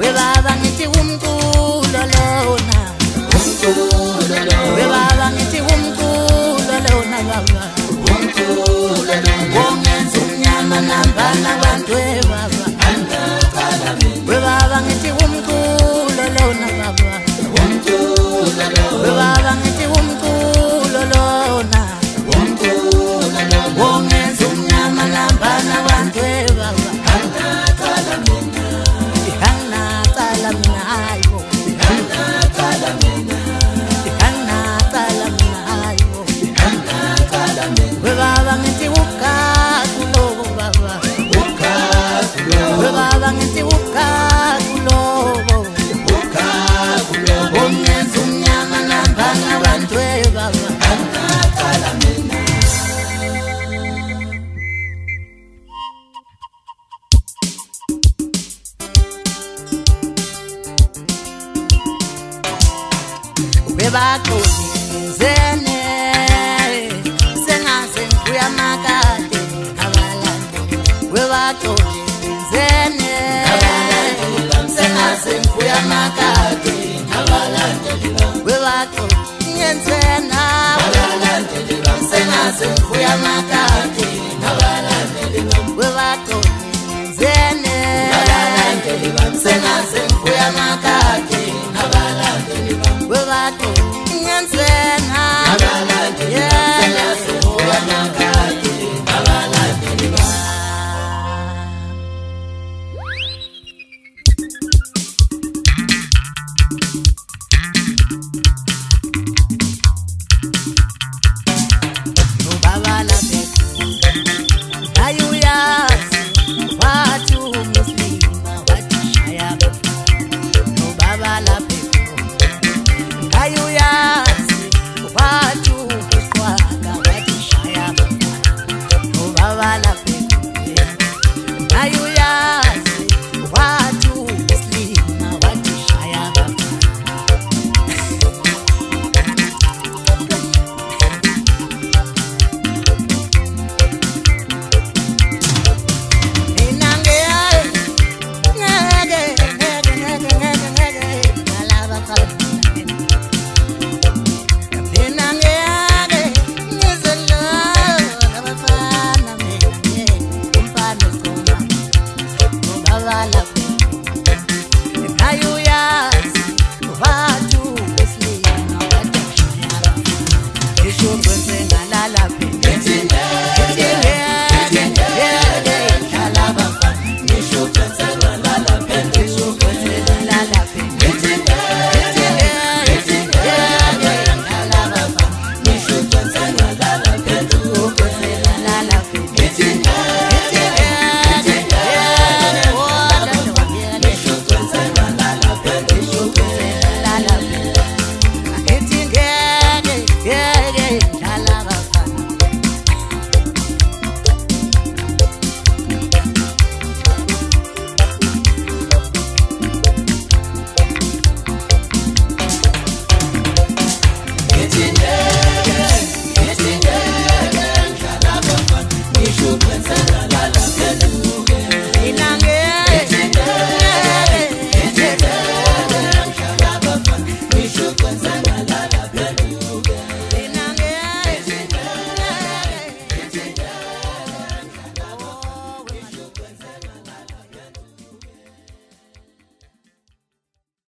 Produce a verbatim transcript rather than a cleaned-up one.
Webaba ngithi umculo lona, umculo lona, webaba ngithi umculo lona baba, umculo lona, wongenza umnyama nambana abantu webaba, angaqala mina, webaba ngithi umculo lona baba, umculo lona, webaba ngithi umculo lona, umculo lona, wongenza umnyama nambana abantu webaba, angaqala mina, angaqala mina hayo, angaqala mina, angaqala mina hayo, angaqala mina, webaba ngithi ukakulo baba, ukakulo, webaba ngithi ukakulo, ukakulo, wongenza umnyama nambana abantu webaba, angaqala mina. webaxolizene sengaze ngibuya makade abalandi, webaxolizene sengaze ngibuya makade Abalandeli bami, webaxolizena abalandeli bami, sengaze ngibuya makade abalandeli bami, webaxolizene abalandeli bami, sengaze ngibuya makade abalandeli bami, webaxolizena abalandeli bami, sengaze ngibuya makade, abalandeli bami. Baba la